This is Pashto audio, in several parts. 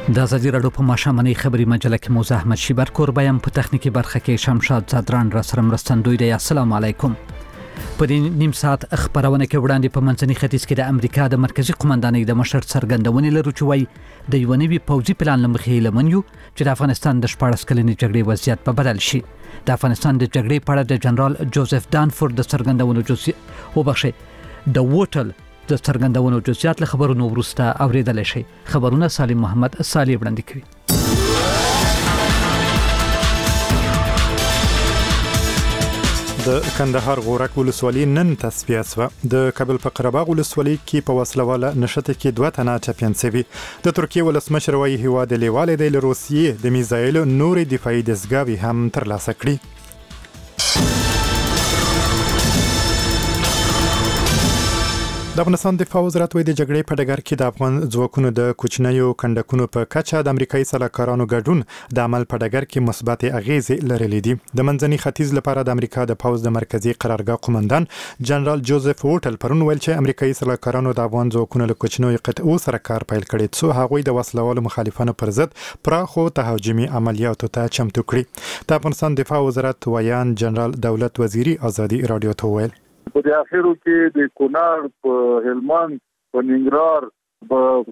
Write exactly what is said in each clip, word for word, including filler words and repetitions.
د ازادي راډیو په ماشامنۍ خبري مجله کې موزه احمد شیبر کوربایم په تخنیکی برخه کې شمشاد زادران را سره مرستندوی دی. السلام علیکم. په دې نیم ساعت خبرونه کې وړاندې په منځني ختیځ کې د امریکا د مرکزی قومندانۍ د مشر څرګندونې لرو چې وایي د یو نوي پوځي پلان لمخې لمن یو چې د افغانستان د شپاړس کلنې جګړې وضعیت په بدل شي. د افغانستان د جګړې په اړه د جنرال جوزف دانفورد د څرګندونو جزئیات وبخښي د وټل د څرګندونو جزئیات له خبرونو وروسته اوریدل شي. خبرونه سالم محمد صالح وړاندې کوي. د کندهار غورک ولسوالۍ نن تصفیه شوه. د کابل په قرهباغ ولسوالۍ کې په وسلواله نښته کې دوه تنه ټپیان شوي. د ترکیې ولسمشر وايي هیواد لیواله دی له روسیې د میزایلو نورې دفاعي دستګاوې هم ترلاسه کړي. د افغانستان دفاع وزارت وایي د جګړې په ډګر کې د افغان ځواکونو د کوچنیو کندکونو په کچه د امریکایي سلاکارانو ګډون د عمل په ډګر کې مثبت اغیزې لرلې دي. د منځني ختیځ لپاره د امریکا د پوځ د مرکزی قرارګاه قومندان جنرال جوزف وټل پرون ویل چې امریکایي سلاکارانو د افغان ځواکونو له کوچنیو قطعو سره کار پیل کړی څو هغوی د وسلوالو مخالفانو پر ضد پراخو تهاجمي عملیاتو ته چمتو کړي. د افغانستان دفاع وزارت ویان جنرال دولت وزیری ازادي رادیو ته ویل په اخرو کې د کونړ په هلمند په ننګرهار په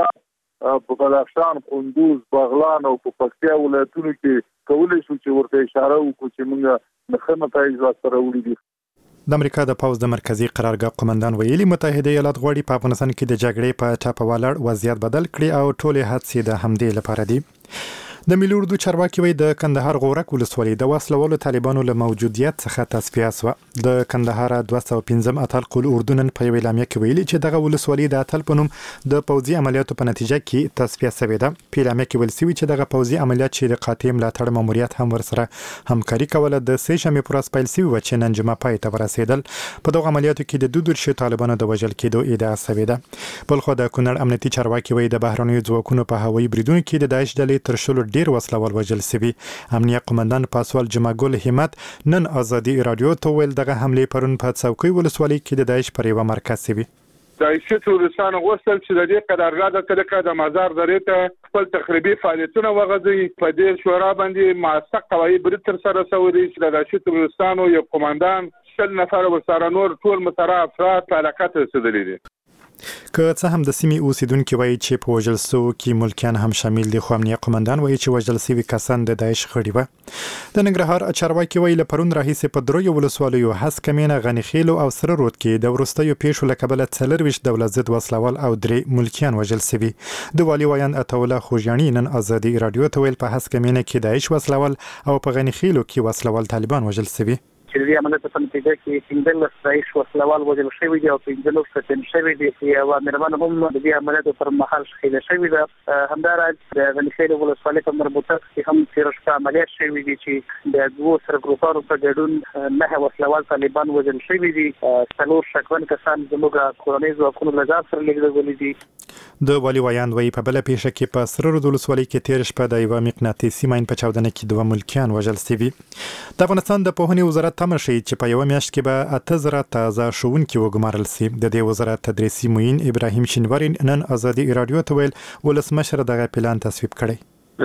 فاریاب په بلخشان کندوز بغلان او په پکتیا ولایتونو کې کولای شو چې ورته اشاره وکړو چې موږ د ښه نتایج لاسته راوړي دي. د امریکا د پوځ د مرکزی قرارګاه قومندان ویلي متحده ایالات غواړي په افغانستان کې د جګړې په ټاپه ولاړ وضعیت بدل کړي او ټولې هڅې د همدې لپاره دي. د ملي اردو چارواکي وایي د کندهار غورک ولسوالۍ د وسلوالو طالبانو له موجودیت څخه تصفیه شوه. د کندهار دوه سوه پنځم اتل قل اردن په یوه اعلامیه کې ویلي چې دغه ولسوالۍ د اتل په نوم د پوځي عملیاتو په نتیجه کې تصفیه شوې ده. په اعلامیه کې ویل شوي چې دغه پوځي عملیات چې د قاطع ملاتړ ماموریت هم ورسره همکاري کوله د سې شنبې پر ورځ پیل شوي وو چې نن جمعه پای ته ورسېدل. په دغه عملیاتو کې د دوه دېرشو طالبانو د وژل کېدو ادعا شوې ده. بلخو د کونړ امنیتي چارواکي وایي د بهرنیو ځواکونو په هوایي بریدونو کې د داعش ډلې تر شلو ډېر وسلوال وژل سوي. امنیه قومندان پاسوال جمعګل همت نن ازادي رادیو ته ویل دغه حمله پرون په څوکۍ ولسوالۍ کې د داعش پر یوه مرکز سوي. د ایسي ټورستانو غوښتل چې د دې قرارداد د طریقه د مزار درې ته خپل تخریبي فعالیتونه وغځوي. په دې شورا باندې موثق قواعد برید تر سره شوي چې د ایسي ټورستانو یو قومندان شل نفر ورسره نور ټول متره افراد په علاقه ته رسېدلي دي. که څه هم د سیمې اوسیدونکي وایي چې په وژل شوو کې ملکیان هم شامل دي، خو امنیه قومندان وایي چې وژل شوي کسان د داعش غړي وو. د ننګرهار چارواکي وایي له پرون راهیسې په دریو ولسوالیو هسکمینه، غنیخیل او سره رود کې د وروستیو پیښو له کبله څلرویشت دولت ضد وسلوال او درې ملکیان وژل شوي. د والي ویاند عطاالله خوږیاڼي نن ازادي رادیو ته ویل په هسکمینه کې داعش وسلوال او په غنیخیلو کې وسلوال طالبان وژل شوي. چې د عملیاتو په نتیجه کې پنځلس داعش وسلوال وژل شوي دي او پنځلس ټپیان شوي دي. یوه مېرمن هم د دې عملیاتو پر مهال شهیده شوې ده. همداراز د غنیخیل ولسوالۍ په مربوطه کې هم تېره شپه عملیات شوي دي چې د دوو سرګروپانو په ګډون نهه وسلوال طالبان وژل شوي دي. څلور شکمن کسان زموږ کورنۍ ځواکونو له ځان سره لېږدولي دي. د والي ویاند وایي په بله پیښه کې په سره رود ولسوالۍ کې تېره شپه د یوه مقناطیسي ماین په چاودنه کې دوه ملکیان وژل شوي. د افغانستان د پوهنې وزارت تمه ښیي چې په یوه میاشت کې به اته زره تازه ښوونکي وګمارل شي. د دې وزارت تدریسي معین ابراهیم شینواری نن ازادي رادیو ته ویل ولسمشر دغه پلان تصویب کړی.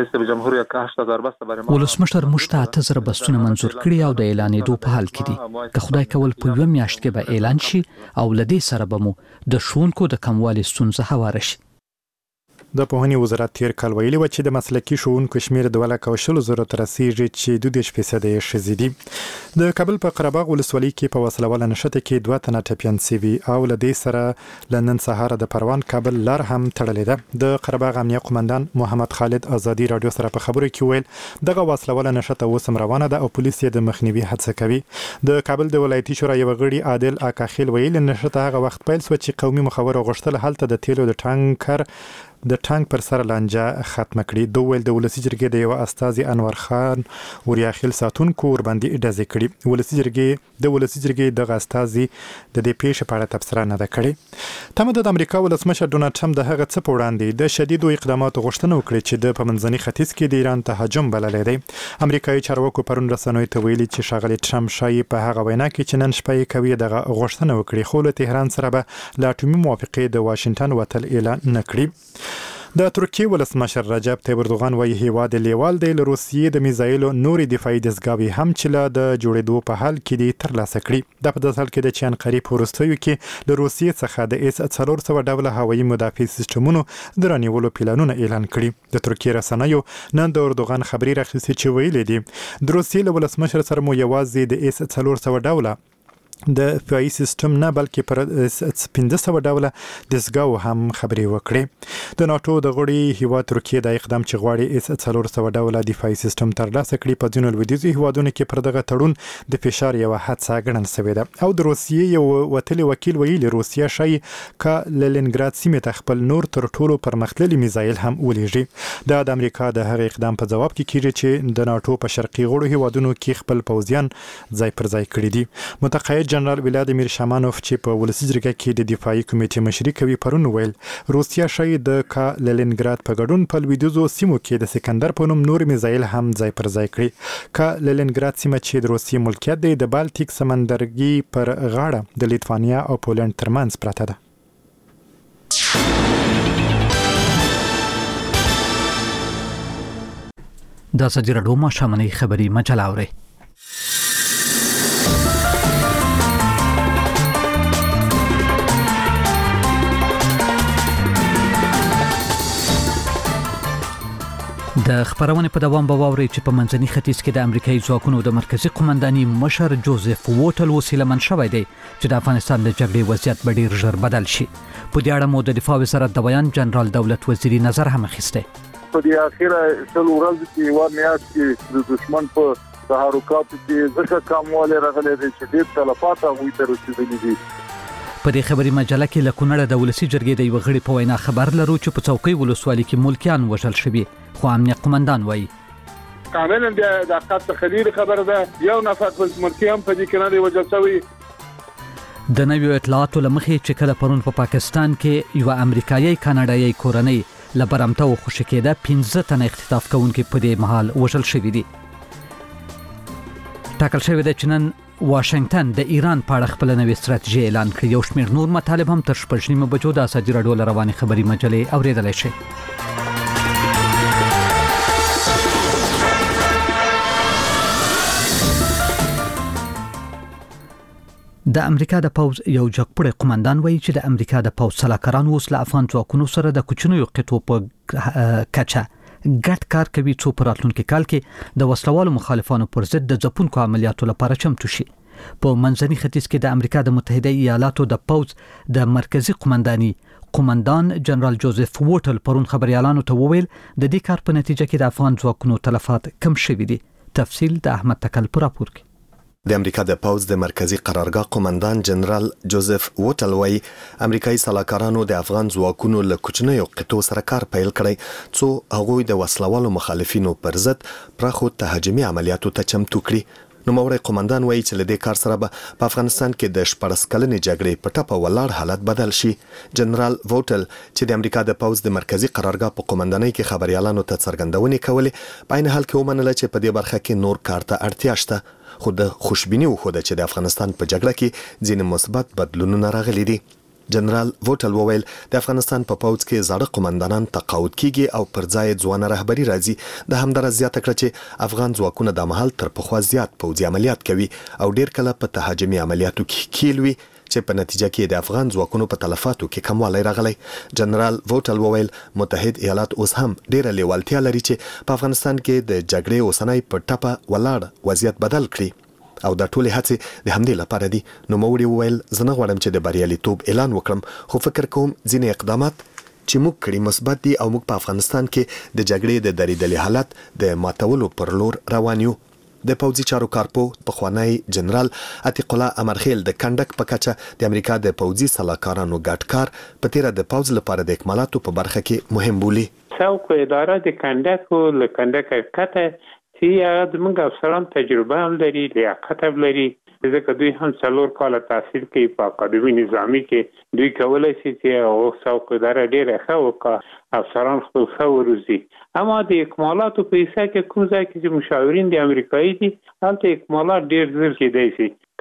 ولسمشر موږ ته اته زره بسونه منظور کړي او د اعلانېدو په حال کې دي. که خدای کول په یوه میاشت کې به اعلان شي او له دې سره به مو د ښوونکو د کموالي ستونزه هواره شي. د پوهنې وزارت تیر کال ویلي و چې د مسلکي ښوونکو شمېر دوه لکه او شلو زرو ته رسیږي چې دوه دېرش فیصده یې ښځې دي. د کابل په قرهباغ ولسوالۍ کې په وسلواله نښته کې دوه تنه ټپیان شوي او له دې سره له نن سهاره د پروان کابل لار هم تړلې ده. د قرهباغ امنیه قومندان محمد خالد ازادي رادیو سره په خبرو کې ویل دغه وسلواله نښته اوس هم روانه ده او پولیس یې د مخنیوي هڅه کوي. د کابل د ولایتي شورا یو غړي عادل اکاخیل ویل نښته هغه وخت پیل شوه چې قومي مخور غوښتل هلته د تیلو د ټانکر د ټانک پر سر لانجه ختمه کړي. دوی ویل د ولسي جرګې د یو استازي انور خان وریاخیل ساتونکو ورباندې ډزې کړي. ولسي جرګې د ولسي جرګې دغه استازي د دې پیښې په اړه تبصره نه ده کړې. تمه ده د امریکا ولسمشر ډونالډ ټرمپ د هغه څه په وړاندې د شدیدو اقداماتو غوښتنه وکړي چې د په منځني ختیځ کې د ایران تهاجم بللی دی. امریکایي چارواکو پرون رسنیو ته ویلي چې ښاغلي ټرمپ ښایي په هغه وینا کې چې نن شپه یې کوي دغه غوښتنه وکړي، خو له تهران سره به له اټومي موافقې د واشنګټن وتل اعلان نه کړي. د ترکیه ولسمشر رجب طیب اردوغان وايي هیواد لیوال دی له روسیې د میزایلو نوري دفاعي دستګاوې هم چې له د جوړېدو په حال کې دي ترلاسه کړي. د په داسې حال کې د چین قریب وروستیو کې له روسیې څخه د اس څلور سوه ډوله هوایي مدافع سیسټمونو د رانیولو پلانونه اعلان کړي. د ترکیه رسنیو نن د اردوغان خبري راخیستې چې ویلي دي د روسیې له ولسمشر سره مو یوازې د اس څلور سوه ډوله د دفاعي سیستم نه بلکې پر پنځه سوه ډوله دستګاو هم خبرې وکړي. د ناتو د غړي هیواد ترکیه د اقدام چې غواړي اس څلور سوه ډوله دفاعي سیستم ترلاسه کړي په ځینو لویدیځو هیوادونو کې پر دغه تړون د فشار یوه هڅه ګڼل شوې ده. او د روسیې یو وتلي وکیل ویلي روسیه شایي که لینینګراد سیمې ته خپل نور تر ټولو پرمختللي میزایل هم ولیږي. دا د امریکا د هغه اقدام په جواب کې کیږي چې د ناتو په شرقي غړو هیوادونو کې خپل پوځیان ځای پر ځای کړي دي. متقاعد جنرال ولادیمیر شامانوف چې په ولسي جرګه کې د دفاعي کمیټې مشري کوي پرون ویل روسیا شاید د کا لینینګراد په ګډون په لویدیځو سیمو کې د سکندر په نوم نور میزایل هم ځای پر ځای کړي. کا لینینګراد سیمه چې د روسیې ملکیت دی د بالټیک سمندرګي پر غاړه د لیتوانیا او پولند ترمنځ پراته ده. دا سجرډو ما شامنی خبری مجله اوري. د خبرونه په دوام به واوري چې په منځني ختیځ کې د امریکایي ځواکونو د مرکزی قومنداني مشر جوزف ووټل وسیله من شوی دی چې د افغانستان د جګړې وضعیت به ډیر ژر بدل شي. په دې اړه مو د دفاع وزارت د بیان جنرال دولت وزیری نظر هم اخیسته. په دې اخیره ټول ورځ کې و میاشت کې د دشمن په تحرکات کې ځکه کمواله راغلي دي چې ډیر تلفات هغوی ته رسیدلي دي. په دې خبري مجله کې لکونړه د ولسی جرګې د یو غړي په وینا خبر لرو چې په څوکۍ ولسوالۍ کې ملکیان وژل شوي خو امنیت قومندان وایي کاملا د دقت خلیل خبر ده یو نفر په ملکیان په دې کې نه دی وژل شوی. د نویو اطلاعاتو لمخې چې کله پرون په پا پاکستان کې یو امریکایي کاناډایي کورنۍ لبرمته او خوشی کېده پنځه تنه اختطاف کوونکي په دې مهال وژل شوي دي. ټاکل شوی دی چې نن واشنگټن د ایران په اړه خپل نوې ستراتیژي اعلان کړې. یو شمېر نور مطالب هم تر شپږ نیمو بجو د ازادي راډیو له روانې خبري مجلې اورېدلی شئ. د امریکا د پوز یو جګپړی قومندان وایي چې د امریکا د پوز سلاکاران اوس له افغان ځواکونو سره د کوچنیو قطعو په کچه ګډ کار کوي څو په راتلونکي کال کې د وسلوالو مخالفانو پر ضد د ځپونکو عملیاتو لپاره چمتو شي. په منځني ختیځ کې د امریکا د متحده ایالاتو د پوز د مرکزی قومنداني قومندان جنرال جوزف ووټل پرون خبريالانو ته وویل د دې کار په نتیجه کې د افغان ځواکونو تلفات کم شوي دي. تفصیل د احمد تکل پر راپور کې. د امریکا د پوز د مرکزی قرارګاه قومندان جنرال جوزف ووټل وایي امریکایي سلاکارانو د افغان ځواکونو له کوچنیو قطعو سره کار پیل کړی څو هغوی د وسلوالو مخالفینو پر ضد پراخو تهاجمي عملیاتو ته چمتو کړي. نوموړی قومندان وایي چې له دې کار سره به په افغانستان کې د شپږ کلنې جګړې په ټپه ولاړ حالت بدل شي. جنرال ووټل چې د امریکا د پوز د مرکزی قرارګاه په قومندانۍ کې خبريالانو ته څرګندونې کولې په عین حال کې ومنله چې په دې برخه کې نور کار ته اړتیا شته خو د خوشبیني وخوده چې د افغانستان په جګړه کې ځینې مثبت بدلونونه راغلي دي. جنرال ووټل وویل د افغانستان په پوز کې زاړه قومندانان تقاعد کیږي او پر ځای ځوانه رهبری راځي. د همدارس زیاته کړه چې افغان ځواکونه د مهال تر پخوا زیات پوځي عملیات کوي او ډیر کله په تهاجمي عملیاتو کې کیلوي چې په نتیجه کې د افغان ځواکونو په تلفاتو کې کموالی راغلی. جنرال ووټل وویل متحد ایالات اوس هم ډیره لیوالتیا لري چې په افغانستان کې د جګړې اوسنۍ په ټپه ولاړ وضعیت بدل کړي او د ټولې هڅې د همدې لپاره دي. نو نوموړي وویل زه نه غواړم چې د بریالیتوب اعلان وکړم خو فکر کوم ځینې اقدامات چې موږ کړي مثبت دي او موږ په افغانستان کې د جګړې د درېدلي حالت د ماتولو پر لور روان یو. د پوځي چارو کارپو پخوانی جنرال عتیق الله امرخیل د کندک په کچه د امریکا د پوځي سلاکارانو ګډ کار په تیره د پوځ لپاره د اکمالاتو په برخه کې مهم بولي. څوک اداره د کندک او له کندک کته چې هغه د موږ افسران تجربه هم لري لیاقت هم لري ځکه دوی هم څلور کاله تحصیل کوي په اکاډمي نظامي کې دوی کولای شي چې او څوک اداره ډیره ښه وکړي افسران خپل ښه وروزي. اما د اکمالاتو په حصه کې کوم ځای کې چې مشاورین د امریکایي دي هلته اکمالات ډیر زر کېدای شي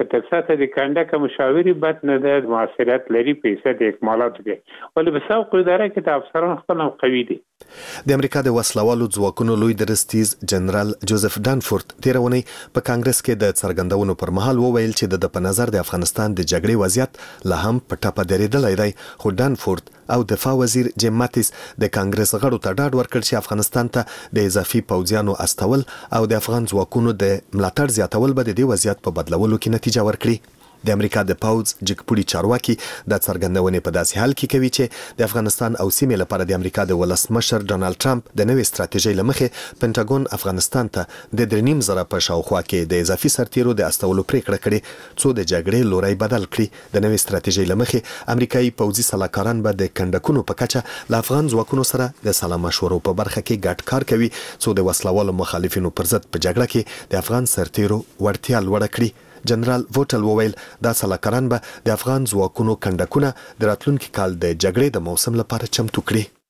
که تر ساته د کنډک مشاوري بد نه ده معاصرت لري پیسې د اکمالاتو کې ولې په سوق اداره کې د افسران خپل قوي دي. د امریکا د وسلوالو ځواکونو لوی درستیز جنرال جوزف ډانفورد تیرونی په کانګرس کې د څرګندونو پر مهال وویل چې د په نظر د افغانستان د جګړې وضعیت لا هم په ټاپه درېدلی دی، خو ډانفورد او دفاع وزیر جیم ماتیس د کانګرس غړو ته ډاډ ورکړ چې افغانستان ته د اضافي پوځیانو استول او د افغان ځواکونو د ملاتړ زیاتول به د دې وضعیت په بدلولو کې نتیجه ورکړي. د امریکا د پوځ جګپوړي چارواکي د څرګندونې په داسې حال کې کوي چې د افغانستان او سیمې لپاره د امریکا د ولسمشر ډونالد ټرمپ د نوې ستراتیژۍ لمخې پینټاګون افغانستان ته د درې نیم زره په شاوخوا کې د اضافي سرتیرو د استولو پریکړه کړې څو د جګړې لوری بدل کړي. د نوې ستراتیژۍ لمخې امریکایي پوځي سلاکاران به د کندکونو په کچه له افغان ځواکونو سره د سلا مشورو په برخه کې ګډ کار کوي څو د وسلوالو مخالفینو پر ضد په جګړه کې د افغان سرتیرو وړتیا لوړه کړي. جنرال ووټل وویل دا سلاکاران به د افغان ځواکونو کندکونه د راتلونکي کال د جګړې د موسم لپاره چمتو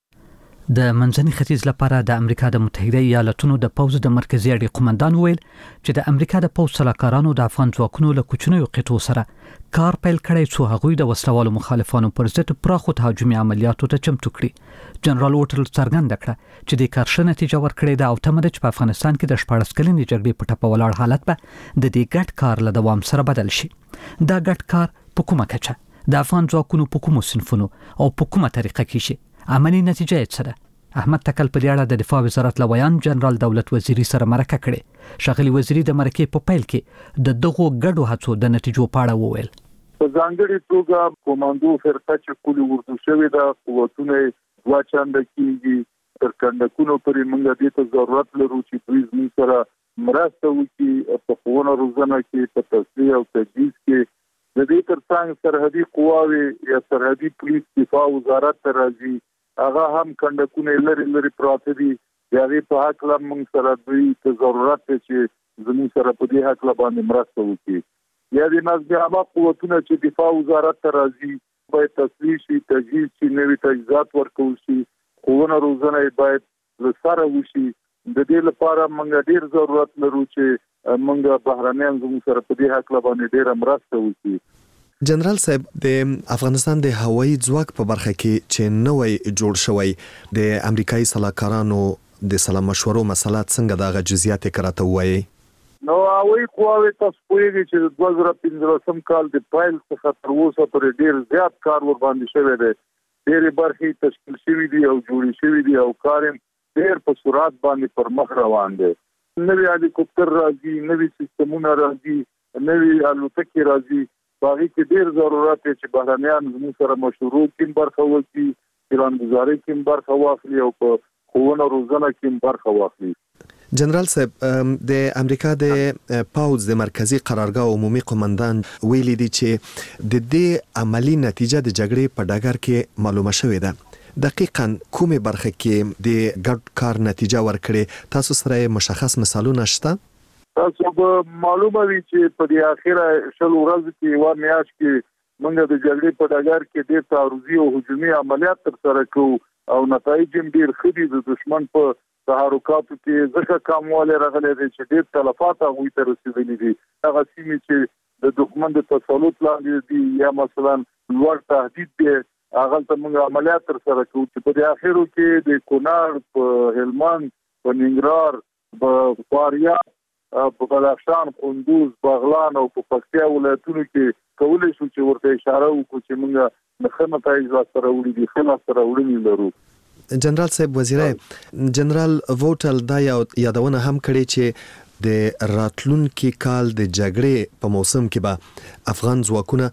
کړي. د منځني ختیځ لپاره د امریکا د متحده ایالاتونو د پوځ د مرکزی اړیکو قومندان وویل چې د امریکا د پوځ سلاکارانو د افغان ځواکونو له کوچنیو قطعو سره کار پیل کړی څو هغوی د وسلوالو مخالفانو پر ضد پراخو تهاجمي عملیاتو ته چمتو کړي. جنرال ووټل څرګنده کړه چې د کار ښه نتیجه ورکړې ده او تمه ده چې په افغانستان کې د شپاړس کلنې جګړې په ټپه ولاړ حالت به د دې ګډ کار له دوام سره بدل شي. دا ګډ کار په کومه کچه د افغان ځواکونو په کومو صنفونو او په کومه طریقه کې شي، عملي نتیجه یې څه ده؟ احمد تکل په دې اړه د دفاع وزارت لویان جنرال دولت وزیری سره مرکه کړې. شاغلي وزیری د مرکې په پیل کې د دغو ګډو هڅو د نتیجو په اړه وویل. په ځانګړي توګه کوماندو فرقه چې کولي ورته شوې ده قوتونه دوه چنده کېږي تر کندکونو پورې موږ دې ته ضرورت لرو چې دوی زموږ سره مرسته وکړي په ښوونه روزنه کې په تصفیه او تجهیز کې. د دې ترڅنګ سرحدي قواوې یا سرحدي پولیس دفاع وزارت ته راځي، هغه هم کندکونه لري لري پراته دي. د هغې په هکله موږ سره دوی ته ضرورت دی چې زموږ سره په دې هکله باندې مرسته وکړي. یا د نظم عامه قوتونه چې دفاع وزارت ته راځي باید تصفیه شي، تجهیز شي، نوي تجهیزات ورکول شي، ښوونه روزنه باید له سره وشي. د دې لپاره موږ ډېر ضرورت لرو چې موږ بهرنیان زموږ سره په دې هکله باندې ډېره مرسته وکړي. جنرال صاحب د افغانستان د هوایي ځواک په برخه کې چې نوې جوړ شوی د امریکایي سلاکارانو د سلا مشورو مسله څنګه دغه جزئیات کراته وایي؟ نو هوایي قواوې تاسو پوهیږئ چې د دوه زره پنځلسم کال د پیل څخه تر اوسه پورې ډېر زیات کار ور باندې شوی دی. ډېرې برخې تشکیل شوي دي او جوړې شوي دي او کار ډېر په سرعت باندې پر مخ روان دی. نوي هلیکوپټر راځي، نوي سیستمونه راځي، نوي الوتکې راځي. په هغې کې ډېر ضرورت دی چې بهرنیان زموږ سره مشورو کې برخه وکړي، پلانګذارۍ کې برخه واخلي او په ښوونه روزنه کې برخه واخلي. جنرال صاحب د امریکا د پوځ د مرکزی قرارګاه عمومي قومندان ویلي دی چې د دې عملی نتیجه د جګړې په ډګر کې معلومه شوې ده. دقیقاً کومه برخه کې د ګډ کار نتیجه ورکړي؟ تاسو سره مشخص مثالونه شته؟ تاسو به معلومه وي چې په دې اخیره شل ورځې کې یوه میاشت کې موږ د جګړې په ډګر کې ډېر تعرضي او هجومي عملیات ترسره کوو او نتایج یې ډېر ښه دي. د دشمن په تحرکاتو کې ځکه کموالی راغلی دی چې ډېر تلفات هغوی ته رسېدلي دي. هغه سیمې چې د دښمن د تسلط لاندې دي یا مثلا لوړ تهدید دی هغلته موږ عملیات ترسره کوو چې په دې اخرو کې د کونړ، په هلمند، په ننګرهار، په فاریاب، په بدخشان، کندوز، بغلان او په پکتیا ولایتونو کې کولی شو چې ورته اشاره وکړو چې موږ د ښه نتایج لاسته راوړي دي، ښه لاسته راوړنې لرو. جنرال صاحب وزیره جنرال ووټل دا یادونه هم کړې چې د راتلونکي کال د جګړې په موسم کې به افغان ځواکونه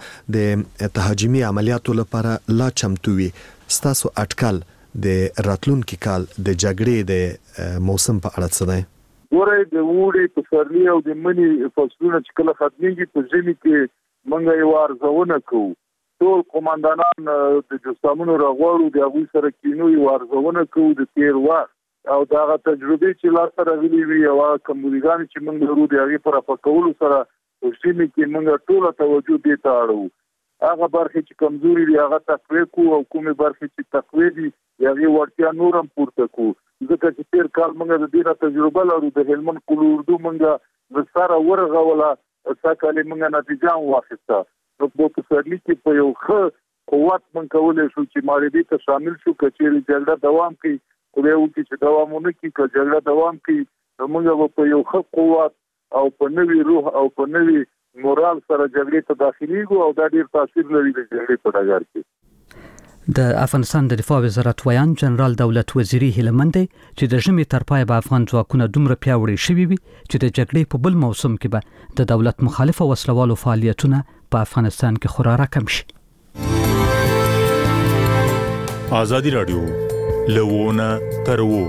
د تهاجمي عملیاتو لپاره لا چمتو وي. ستاسو اټکل د راتلونکي کال د جګړې د موسم په اړه څه دی؟ ګورئ د اوړي، پسرلي او د مني فصلونه چې کله ختمیږي په ژمي کې موږ یوه ارزونه کوو. ټول قومندانان د جسامونو راغواړو، د هغوی سره کینو، یوه ارزونه کوو د تېر وخت او د هغه تجربې چې لاسته راغلي وي او هغه کمبودیګانې چې موږ لرو د هغې په رفع کولو سره په ژمي کې موږ ټوله توجه دې ته اړوو. هغه برخې چې کمزوري دي هغه تقویه کوو او کومې برخې چې تقویه دي د هغې وړتیا نور هم پورته کوو. ځکه چې تېر کال موږ د دې نه تجربه لرو. د هلمند قول اردو موږ د سره ورغوله سکهاله موږ نتیجه واخیسته. نو په پسرلي کې په یو ښه قوت من کولای شو چې ماریدي ته شامل شو کچېری جګړه دوام کوي خو یو چې دوامونه کوي که جګړه دوام کوي نو موږ په یو ښه قوت او په نوې روح او په نوې مورال سره جګړې ته داخليږو او دا ډیر تاثیر لري د جګړې په ډګر کې. د افغانستان د دفاع وزارت ویان جنرال دولت وزیری هلمند چې د ژمي تر پای به افغان ځواکونه دومره پیاوړي شوي وي چې د جګړې په بل موسم کې به د دولت مخالفه وسلوالو فعالیتونه په افغانستان کې خورا راکم شي. آزادی رادیو لوونه ترو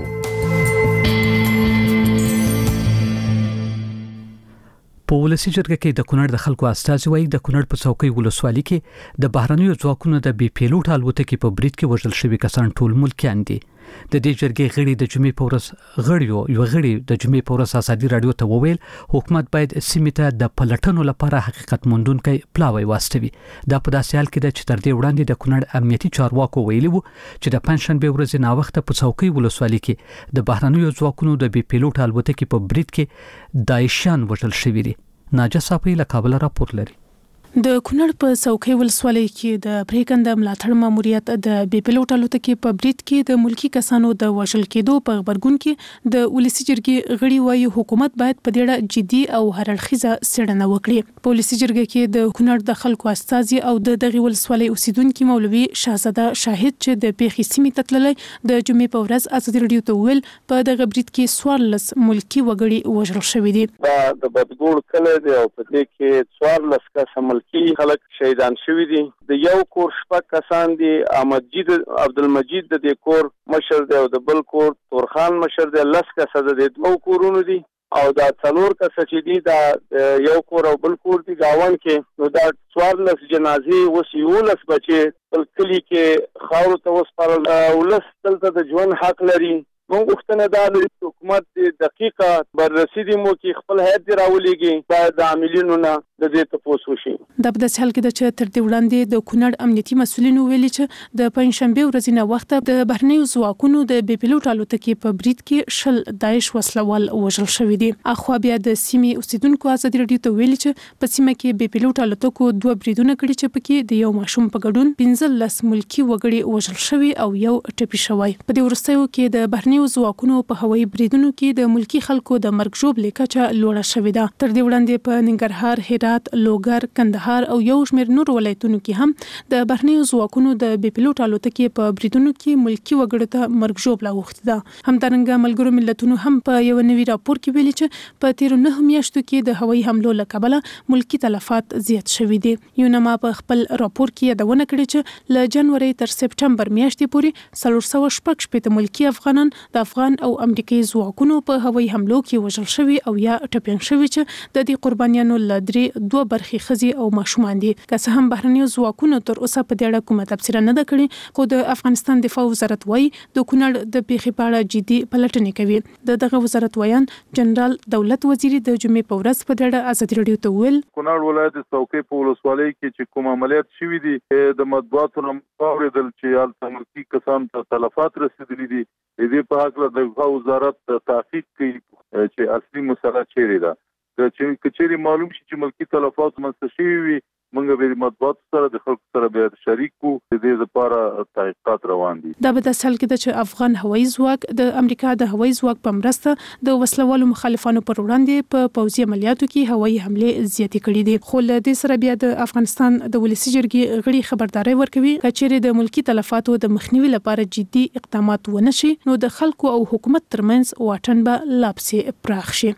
په ولسی جرګه کې د کونړ د خلکو استازي وایي د کونړ په څوکۍ ولسوالۍ کې د بهرنیو ځواکونو د بي پیلوټ الوتکې په برید کې وژل شوي کسان ټول ملکیان دي. د دې جرګې غړي د جمعې په ورځ غړیو یو غړي د جمعې په ورځ ازادي رادیو ته وویل حکومت باید سیمې ته د پلټنو لپاره حقیقت موندونکي پلاوی واستوي. دا په داسې حال کې د چې تر دې وړاندې د کونړ امنیتي چارواکو ویلي وو چې د پنځشنبه ورځې نا وخت په څوکۍ ولسوالۍ کې د بهرنیو ځواکونو د بي پیلوټ الوتکې په برید کې داعشیان وژل شوي دي. ناجا صاحب له کابل راپور لري. د کونړ په څوکۍ ولسوالۍ کې د پریکند ملاتړ ماموریت د بي پیلوټ الوتکې په برید کې د ملکی کسانو د وژل کېدو په خبرګون کې د ولسی جرګې غړي وايي حکومت باید په دې اړه جدي او هرړخیزه څېړنه وکړي. په ولسی جرګې کې د کونړ د خلکو استازي او د دغه ولسوالۍ اوسیدونکو مولوي شاهزاده شاهد چې د پیښې سیمې ته تللی د جمعې په ورځ ازادي رادیو ته ویل په دغه برید کې څوارلس ملکی وګړي وژل شوي دي. د بدګوړ کله دی او په دې کې څوارلس کسان کی خلک شهیدان شوی دي. د یو کور شپږ کسان دي. احمدجید عبدالمجید د دې کور مشر دی او د بل کور تورخان مشر دی. لس کسه د دوه کورونو دي او دا څلور کسه چې دي دا یو کور او بل کور دي گاون کې. نو دا څوارلس جنازې اوس یولس بچي بل کلی کې خاورو ته وسپارل. ولس دلته د ژوند حق لري. موږ وختنه دا د حکومت دقیقه بررسي دي مو کې خپل هیئت راولېږي دا د عاملینو نه د دې تاسو شي. د بده حال کې د چې تر دې وړاندې د کونړ امنیتي مسولینو ویلي چې د پنځشنبه ورځې نه وخت د بهرنیو ځواکونو د بي پیلوټ الوتکې په برید کې شل داعش وسلوال وژل شوي دي. اخو بیا د سیمې اوسیدونکو ازادي رادیو ته ویلي چې په سیمه کې بي پیلوټ الوتکو دوه بریدونه کړي چې پکې د یو ماشوم په ګډون پنځلس ملکی وګړي وژل شوي او یو ټپي شوی. په دې وروستیو کې د بهرنیو ځواکونو په هوایي بریدونو کې د ملکی خلکو د مرګ ژوبلې کچه لوړه شوې ده. تر دې وړاندې په ننګرهار، هرات، لوګر، کندهار او یو شمېر نور ولایتونو کې هم د بهرنیو ځواکونو د بي پیلوټ الوتکې په بریدونو کې ملکی وګړو ته مرګ ژوبله اوښتې ده. همدارنګه ملګرو ملتونو هم په یو نوي راپور کې ویلي چې په تیرو نهو میاشتو کې د هوایي حملو له کبله ملکی تلفات زیات شوي دي. یونما په خپل راپور کې یادونه کړې چې له جنوري تر سپټمبر میاشتې پورې څلور سوه شپږ شپېته ملکی افغانان د افغان او امریکایي ځواکونو په هوایي حملو کې وژل شوي او یا ټپیان شوي چې د دې قربانیانو له درې دوه برخې ښځې او ماشومان دي. که څه هم بهرنیو ځواکونو تر اوسه په دې اړه کومه تبصره نه ده کړې خو د افغانستان دفاع وزارت وایي د کونړ د پیښې په اړه جدي پلټنې کوي. د دغه وزارت ویان جنرال دولت وزیری د جمعې په ورځ په دې اړه ازادي رادیو ته ویل کونړ ولایت څوکۍ په ولسوالۍ کې چې کوم عملیات شوي دي د مطبوعاتو نه واورېدل چې هلته ملکي کسانو ته تلفات رسېدلي دي. د دې په هکله د دفاع وزارت تحقیق کوي چې اصلي مسله چیرې ده. چې کچېرې معلوم شي چې ملکي تلفات منځته شوي وي موږ به د مطبوعاتو سره د خلکو سره بیا شریک کړو. د دې لپاره تحقیقات روان دي. دا به د سال کې چې افغان هوایي ځواک د امریکا د هوایي ځواک په مرسته د وسلوالو مخالفانو پر وړاندې په پوځي عملیاتو کې هوایي حملې زیاتې کړې دي. خو له دې سره بیا د افغانستان د ولسی جرګې غړي خبرداري ورکوي کچېرې د ملکي تلفاتو د مخنیوي لپاره جدي اقدامات ونه شي نو د خلکو او حکومت ترمنځ واټن به لا پسې پراخ شي.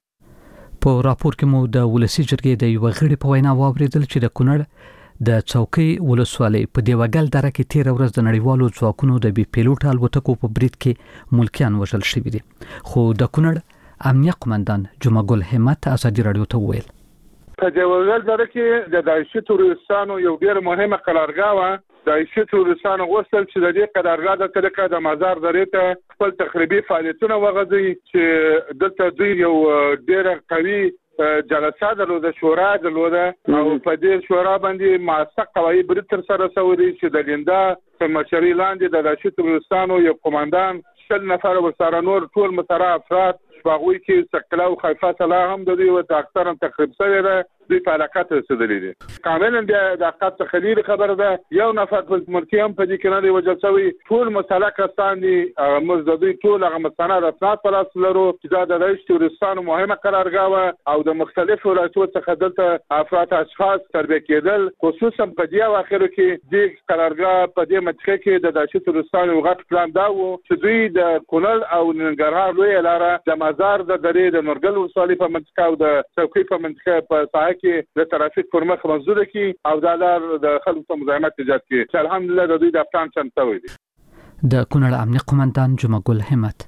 په راپور کې مو د ولسی جرګې د یو غړي په وینا واوریدل چې د کونړ د څوکۍ ولسوالۍ په دیوګل دره کې تیر ورځ د نړیوالو ځواکونو د بي پیلوټ الوتکو په برید کې ملکیان وژل شوي دي. خو د کونړ امنیه قومندان جمعه ګل همت ازادي رادیو ته وویل په دیوګل دره کې د داعشي تروریستانو یو ډېر مهمه قرارګاه وه. داعشي تروریستانو غوښتل چې د دې قرارګاه د طریقه د مزار درې ته خپل تخریبي فعالیتونه وغځوي چې دلته دوی یو ډېر قوي جلسه درلوده، شورا درلوده او په دې شورا باندې موثق قواعد برید ترسره شوي دي چې د لیندا په مشرۍ لاندې د داعشي تروریستانو یو قومندان شل نفر ورسره نور ټول متره افراد هغوی کې سکلا او خیفه صلاح هم د دوی و اکثرا تخریب شوی ده دوی په علاقه رسیدلي دي. کاملا د عقد خلیل خبره ده یو نفر په مرتیام په دې کې نه دی وجل شوی. ټول مسله کسان دي موږ د دوی ټول هغه مستند اسناد په لاس لرو چې دا د رئیس تورستان مهمه قرارګاه او د مختلفو ولایتونو څخه دلته افراد اشخاص تربیه کېدل خصوصا په دې اواخرو کې د قرارګاه په دې منطقه کې د داشت تورستان یو غټ پلان دا و چې دوی د کونړ او ننګرهار لوی لاره د مزار د درې د نورګل ولسوالۍ په منطقه او د څوکۍ په منطقه په ساحه کې د ترافیک پر مخ منځوره کې او د لار د خلکو په مزاحمت ایجاد کړي چې الحمدلله د دوی د پلان چمتو شوی دی. د کونړ امنیه قومندان جمعه ګل همت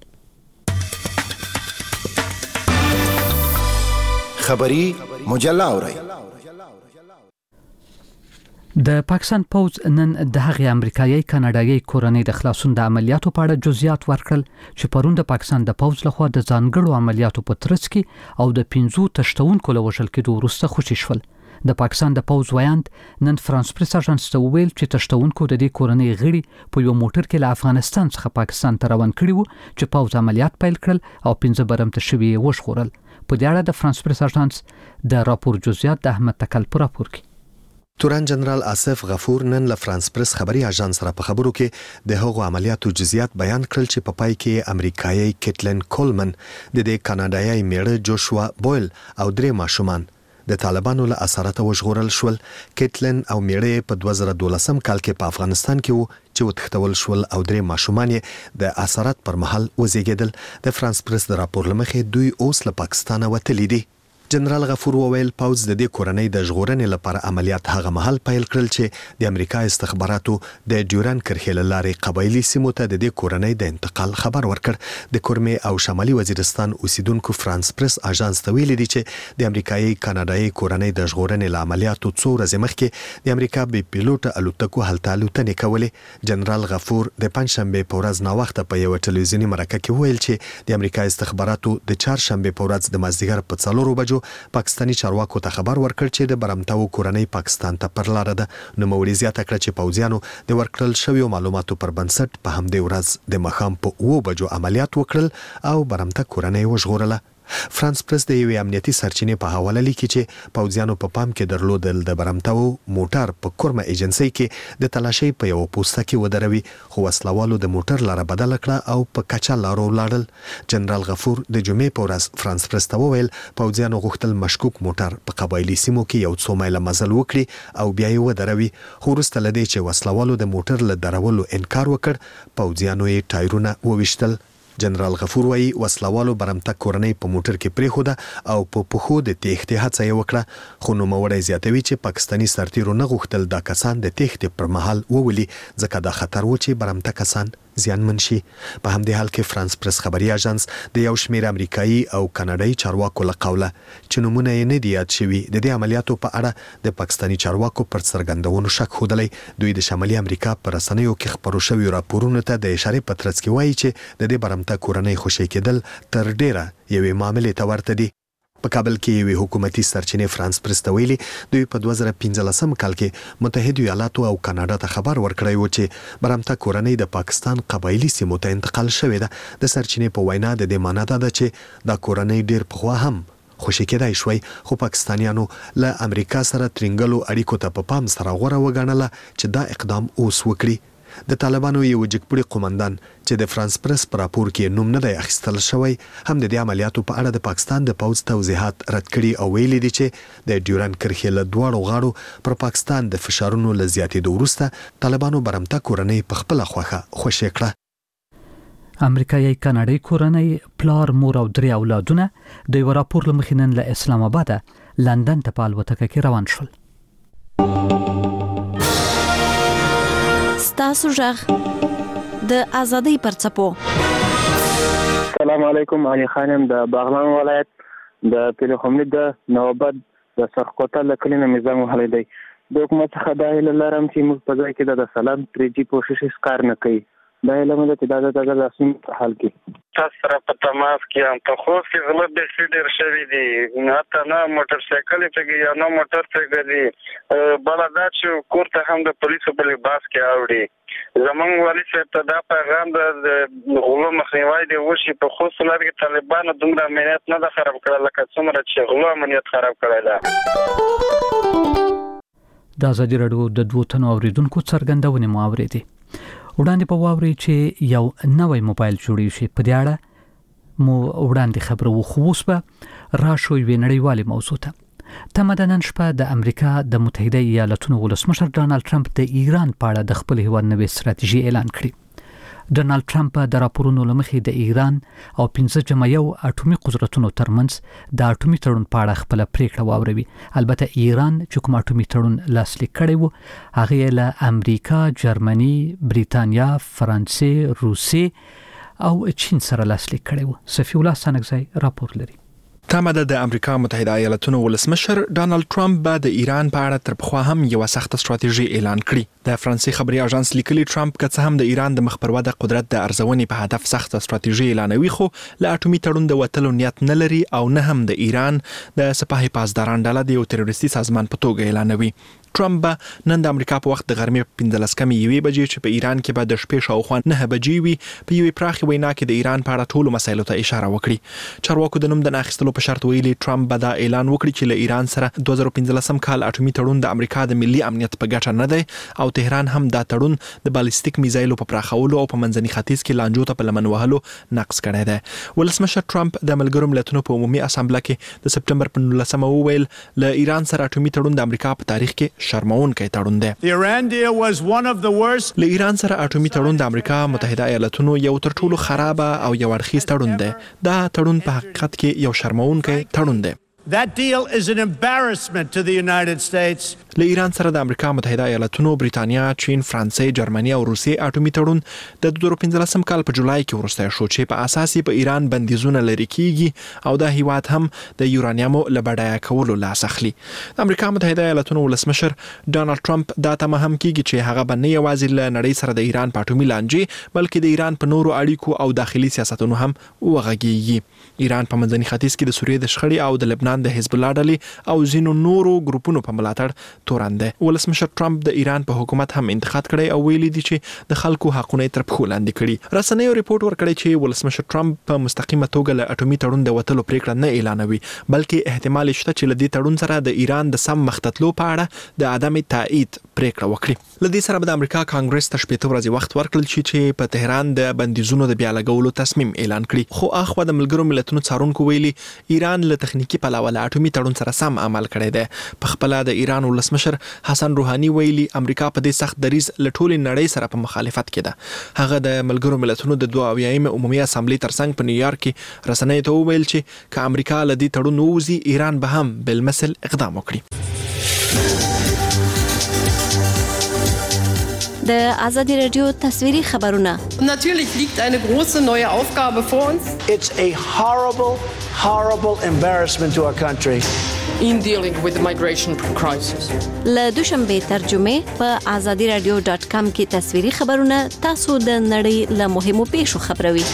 خبری مجله اوري. د پاکستان پوز نن د هغې امریکایي کاناډایي کورنۍ د خلاصون د عملیاتو په اړه جزئیات ورکړل چې پرون د پاکستان د پوز لخوا د ځانګړو عملیاتو په ترڅ کې او د پنځو تشتونکو له وژل کېدو وروسته خوشي شول. د پاکستان د پوز ویاند نن فرانس پریس اژانس ته وویل چې تشتونکو د دې کورنۍ غړي په یو موټر کې له افغانستان څخه پاکستان ته روان کړي وو چې پوز عملیات پیل کړل او پنځه برمته شوي وژغورل. په دې اړه د فرانس پریس اژانس د راپور جزئیات د احمد تکل پر راپور کې تورن جنرال آصف غفور نن له فرانس پریس خبري اژانس سره په خبرو کې د هغو عملیاتو جزئیات بیان کړل چې په پا پای کې امریکایي کیټلن کولمن د دې کاناډایي میړه جوشوا بویل او درې ماشومان د طالبانو له اثراتو وژغورل شول. کیټلن او میړه په دوه زره دولسم کال کې په افغانستان کې وو چې وتښتول شول او درې ماشومان یې د اثرات پر مهال وزیږیدل. د فرانس پریس د راپور لمخې دوی اوس له پاکستان وتلي دي. جنرال غفور وویل پوز د دې کورنۍ د ژغورنې لپاره عملیات هغه مهال پیل کړل چې د امریکا استخباراتو د ډیورن کرښې له لارې قبایلی سیمو ته د دې کورنۍ د انتقال خبر ورکړ. د کورمې او شمالي وزیرستان اوسیدونکو فرانس پریس اژانس ته ویلي دي چې د امریکایي کاناډایي کورنۍ د ژغورنې له عملیاتو څو ورځې مخکې د امریکا بي پیلوټ الوتکو هلته الوتنې کولې. جنرال غفور د پنځشنبه په ورځ ناوخته په یو ټلویزیوني مرکه کې ویل چې د امریکا استخباراتو د چهارشنبه په ورځ د مازدیګر په څلورو بجو پاکستاني چارواکو ته خبر ورکړ چې د برمتاو کورنۍ پاکستان ته پر لار ده. نو موري زیاته کړ چې پوځیانو د ورکړل شویو معلوماتو پر بنسټ په همدې ورځ د مخام په اوو بجو عملیات وکړل او برمته کورنۍ وژغورله. فرانس پریس د یوې امنیتي سرچینې په حواله لیکي چې پوځیانو په پا پام کې درلودل د برمتاو موټر په کورمه ایجنسۍ کې د تلاشۍ په یو پوسټه کې ودروي خو وسلوالو د موټر لاره بدل کړه او په کچا لارو لاړل. جنرال غفور د جمعې په ورځ فرانس پریس ته وویل پوځیانو غوښتل مشکوک موټر په قبایلی سیمو کې یو څو مایله مزل وکړي او بیا یې ودروي خو وروسته له دې چې وسلوالو د موټر له درولو انکار وکړ پوځیانو یې ټایرونه وویشتل. جنرال غفور وايي وسلوالو برمته کورنۍ په موټر کې پریخوده او په پخو د تېښتې هڅه یې وکړه خو نوموړی زیاتوي چې پاکستاني سرتیرو نه غوښتل دا کسان د تېښتې پر مهال وولي ځکه دا خطر و چې برمته کسان زیانمن شي. په همدې حال کې فرانس پریس خبري اژانس د یو شمېر امریکایي او کاناډایي چارواکو له قوله چې نومونه یې نه دي یاد شوي د دې عملیاتو په اړه د پاکستاني چارواکو پر څرګندونو شک ښودلی. دوی د شمالي امریکا په رسنیو کې خپرو شویو راپورونو ته د اشارې په ترڅ کې وایي چې د دې برمته کورنۍ خوشي کېدل تر ډیره یوې معاملې ته ورته دي. په کابل کې یوې حکومتي سرچینې فرانس پریس ته ویلي دوی په دوه زره پنځلسم کال کې متحده ایالاتو او کاناډا ته خبر ورکړی و چې برمته کورنۍ د پاکستان قبایلی سیمو ته انتقال شوې ده. د سرچینې په وینا د دې معنا ده چې دا کورنۍ ډیر پخوا هم خوشي کېدای شوی خو پاکستانیانو له امریکا سره ترنګلو اړیکو ته په پام سره غوره وګڼله چې دا اقدام اوس وکړي. د طالبانو یو جګپړي قومندان چې د فرانس پریس پر راپور کې نوم نه دی اخیستل شوی هم د دې عملیاتو په اړه د پاکستان د پوځ توضیحات رد کړي او ویلي دي چې د ډیورن کرښې له دواړو غاړو پر پاکستان د فشارونو له زیاتېدو وروسته طالبانو برمته کورنۍ په خپله خوښه خوشي کړه. امریکایي کاناډایي کورنۍ پلار مور او درې اولادونه د یو راپور له مخې نن له اسلام آباد لندن ته په الوتکه کې روان شول. ستاسو ژغ د ازادۍ پرڅپو. السلام علیکم. علي خانم د باغلان ولایت د پیرخملي د نوبت د سرخوته لکلینه میزان وهلی دی. د حکومت څخه دا هیله لرم چې موږ په ځای کې د سلام تریجي کوشش کار نه کوي. دا علم د دا د لاسین په حال کې تاسو سره په تماس کې هم په خوست کې غلط به سیډر شوی دی نه ته نه موټر سایکل ته یا نه موټر ته دی بلدا چې کوړه هم د پولیسو په لباس کې اوړي زمونږ والی صاحب ته دا پیغام د غلو مخنیوي دی وشي په خوست لار کې طالبان دومره امنیت نه د خراب کړل لکه څومره چې غلو امنیت خراب کړی دی. د ازادي راډیو د دوه تنو اوریدونکو څرګندونې مو اوریدي. وړاندې په واوري چې یو نوې موبایل جوړی شي په دې اړه مو وړاندې خبرو خو اوس به راشو یو نړیوالې موضوع ته تمه نن شپه د امریکا د متحده ایالاتونو ولسمشر ډانلډ ټرمپ د ایران په اړه د خپل هیواد نوې ستراتیژي اعلان کړی. ډانلډ ټرمپ د راپورونو لمخې د ایران او پنځه جمع یو اټومي قدرتونو ترمنځ د اټومي تړون په اړه خپل پریکړه واوروي. البته ایران چې کوم اټومي تړون لاسلیک کړی وو هغه له امریکا، جرمني، بریتانیا، فرانسې، روسیې او چین سره لاسلیک کړی وو. صفی الله سنگزی راپور لري. تمه ده د امریکا متحده ایالاتونو ولسمشر ډانلډ ټرمپ به د ایران په اړه تر پخوا هم یو سخت ستراتیژي اعلان کړي. د فرانسې خبري اژانس لیکلي ټرمپ که څه هم د ایران د مخ پر وده قدرت د ارزونې په هدف سخت ستراتیژي اعلانوي خو له اټومي تړون د وتلو نیت نه لري او نه هم د ایران د سپاه پاسداران ډله د یو تروریستي سازمان په توګه اعلانوي. ټرمپ به نن د امریکا په وخت د غرمې پنځلس کمې یوې بجې چې په ایران کې به د شپې شاوخوا نه بجې وي په یوې پراخې وینا کې د ایران په اړه ټولو مسایلو ته اشاره وکړي. چارواکو د نوم د ناخستلو په شرط ویلي ټرمپ به دا اعلان وکړي چې له ایران سره دوه زره پنځلسم کال اټومي تړون د امریکا د ملي امنیت په ګټه نه دی او تهران هم دا تړون د بالستیک میزایلو په پراخولو او په منځني ختیځ کې لانجو ته په لمن وهلو نقض کړی دی. ولسمشر ټرمپ د ملګرو ملتونو په عمومي اسامبله کې د سپټمبر په نولسمه وویل له ایران سره اټومي تړون د امریکا په تاریخ کې شرمونکی تړون دی. له ایران سره اټومي تړون د امریکا متحده ایالاتونو یو تر ټولو خراب او یو اړخیز تړون دی. دا تړون په حقیقت کې یو شرمونکی تړون دی. That deal is an embarrassment to the United States. له ایران سره د امریکا متحده ایالاتونو، بریتانیا، چین، فرانسې، جرمني او روسیې اټومي تړون د دوه زره پنځلسم کال په جولای کې وروسته شو چې په اساس په ایران بندیزونه لري کیږي او دا هیواد هم د یورانیمو له بډایه کولو لاس اخلي. د امریکا متحده ایالاتونو ولسمشر ډانلډ ټرمپ دا تمه هم کیږي چې هغه به نه یوازې له نړۍ سره د ایران په اټومي لانجې بلکې د ایران په نورو اړیکو او داخلي سیاستونو هم وغږیږي. ایران په منځني ختیځ کې د سوریې د شخړې او د لبنان د حزب الله ډلې او ځینو نورو ګروپونو په ملاتړ تورن دی. ولسمشر ټرمپ د ایران په حکومت هم انتقاد کړی او ویلي دي چې د خلکو حقونه تر پښو لاندې کړي. رسنیو ریپورت ورکړی چې ولسمشر ټرمپ په مستقیمه توګه له اټومي تړون د وتلو پریکړه نه اعلانوي بلکې احتمال شته چې له دې تړون سره د ایران د سم مختتلو په اړه د عدم تایید پریکړه وکړي. له دې سره به د امریکا کانګرس ته شپږ ورځې وخت ورکړل شي چې په تهران د بندیزونو د بیا لګولو تصمیم اعلان کړي. خو اخوا د ملګرو ملتونو څارونکو ویلي ایران له تخنیکی پلوه له اټومي تړون سره سم عمل کړی دی. په خپل د ایران ولسمشر حسن روحاني ویلي امریکا په دې سخت دریز له ټولې نړۍ سره په مخالفت کې ده. هغه د ملګرو ملتونو د دوه اویایم عمومي اسامبلې ترڅنګ په نیویارک کې رسنیو ته وویل چې که امریکا له دې تړون ووځي ایران به هم بالمثل اقدام وکړي. د ازادي رادیو تصویري خبرونه. Natürlich liegt eine große neue Aufgabe vor uns. It's a horrible, horrible embarrassment to our country. In dealing with the migration crisis. له دوشنبه ترجمه په azadi radio dot com کې تصویري خبرونه تاسو د نړۍ له مهمو پیښو خبروي.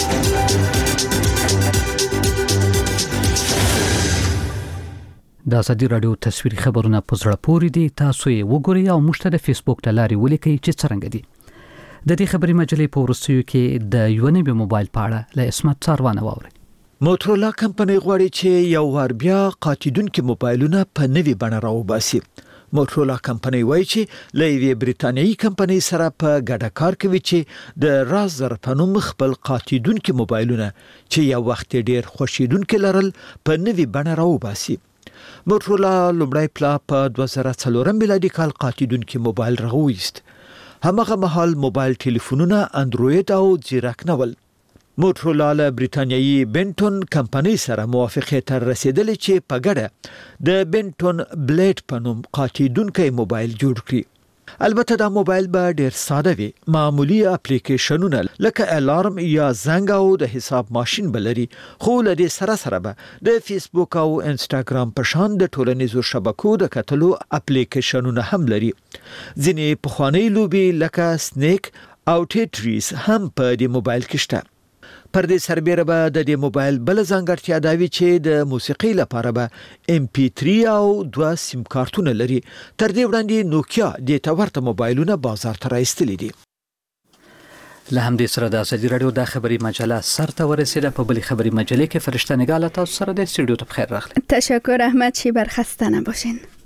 د ازادي رادیو تصویري خبرونه په زړه پورې دي. تاسو یې وګورئ او موږ ته د فیسبوک له لارې ولیکئ چې څرنګه دي. د دې خبري مجلې په ورسېو کې د یو نوي موبایل په اړه له اسمت څاروانه واورئ. موټرولا کمپنۍ غواړي چې یو وار بیا قاچیدونکي موبایلونه په نوي بڼه راوباسي. موټرولا کمپنۍ وایي چې له یوې بریتانیایي کمپنۍ سره په ګډه کار کوي چې د رازر په نوم خپل قاچیدونکي موبایلونه چې یو وخت ډېر خوښیدونکي لرل په نوي بڼه راوباسي. موټرولا لومړی پلا په دوه زره څلورم میلادي کال قاچیدونکي موبایل راوویست. هماغه مهال موبایل ټلیفونونه اندروید او ځیرک نه ول. موټرولا له بریتانیایي بنټون کمپنۍ سره موافقه تر رسیدلې چې په ګډه د بنټون بلیډ په نوم قاچیدونکي موبایل جوړ کړي. البته دا موبایل به ډیر ساده وي. معمولی اپلیکیشنونه لکه الارم یا زنګ او د حساب ماشین بلري، خو له دې سره سره به د فیسبوک او انسټاګرام په شان د ټولنیزو شبکو د کتلو اپلیکیشنونه هم لري. ځینې پخوانی لوبي لکه سنیک او ټیټریس هم په دې موبایل کې شته. پر دې سربېره به د دې موبایل بل ځانګړتیا دا وي چې د موسیقۍ لپاره به ام پی تھری او دوه سیم کارتونه لري. تر دې وړاندې نوکیا د تورته موبایلونه بازار ته راوستلي دي. له همدې سره د ازادي رادیو د خبري مجله سرته ورسېده. په بلې خبري مجلې کې فرشته نگاه له تاسو سره د استودیو ته بخیر راغلی. تشکر احمد، شیبر، خسته نباشین.